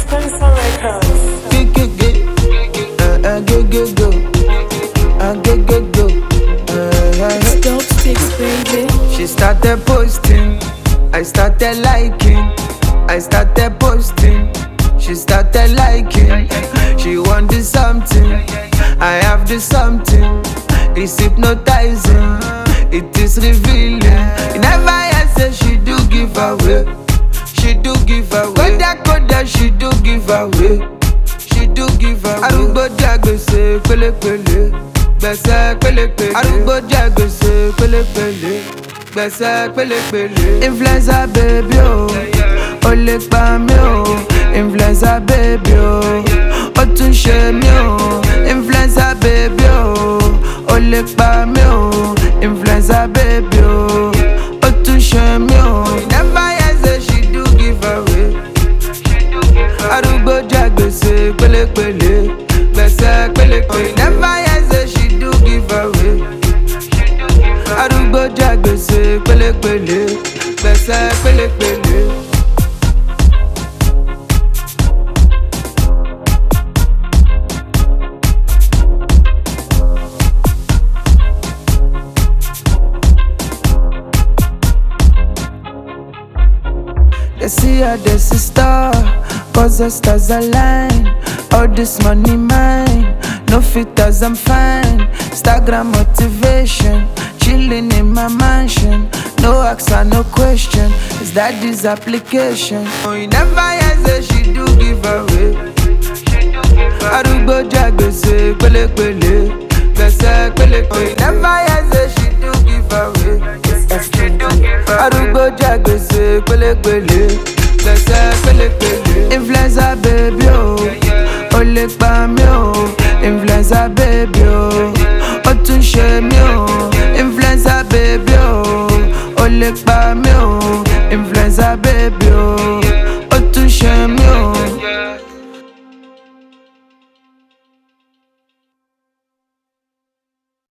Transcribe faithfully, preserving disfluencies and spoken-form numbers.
Spencer Records. Go, go, go. Uh, uh, go, go, go. Uh, go, go, go. Uh, uh, It's dope sticks, baby. She started posting, I started liking. I started posting, she started liking. She wanted something, I have the something. It's hypnotizing, it is revealing. You never hear say she do give away. She do give away. Koda koda, she do give away. She do give away. Arugbo jẹ gbèsè pẹ̀lẹ́pẹ̀lẹ́, gbèsè pẹ̀lẹ́pẹ̀lẹ́. Arugbo jẹ gbèsè pẹ̀lẹ́pẹ̀lẹ́, gbèsè pẹ̀lẹ́pẹ̀lẹ́. Influencer baby o, o lè pa mí o. Influencer baby o, o tún ṣe mí o. Influencer baby o, o lè pa mí o. Influencer baby o, o tún ṣe mí o. Never hear say she do give away. Arugbo jẹ gbèsè pẹ̀lẹ́pẹ̀lẹ́, gbèsè pẹ̀lẹ́pẹ̀lẹ́. Never hear say she do give away. Arugbo jẹ gbèsè pẹ̀lẹ́pẹ̀lẹ́, gbèsè pẹ̀lẹ́pẹ̀lẹ́. They see her, they see star, cause the stars align. All this money mine, no filters, I'm fine. Instagram motivation, chilling in my mansion. No answer, no question, is that this application? Oh, you never hear say she do give away. Arugbo jẹ gbèsè pẹ̀lẹ́pẹ̀lẹ́, gbèsè pẹ̀lẹ́pẹ̀lẹ́. Oh, you never hear say she do give away. Arugbo jẹ gbèsè pẹ̀lẹ́pẹ̀lẹ́, gbèsè pẹ̀lẹ́pẹ̀lẹ́. Influencer baby o, o lè pa mí o. Influencer baby o, o tún ṣe mí o. Influencer baby o, o lè pa